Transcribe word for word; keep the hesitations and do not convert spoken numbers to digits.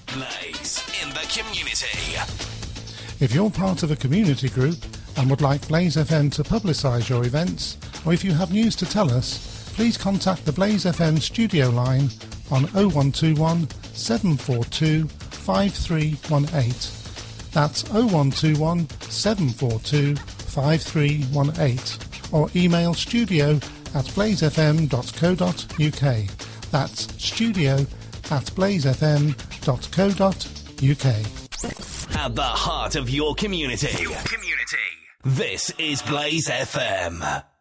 Blaze in the community. If you're part of a community group and would like Blaze F M to publicise your events, or if you have news to tell us, please contact the Blaze F M studio line on oh one two one, seven four two, five three one eight. That's oh one two one, seven four two, five three one eight. Or email studio at blaze f m dot co dot u k. That's studio at blaze f m dot co dot u k. At the heart of your community. Your community. This is Blaze F M.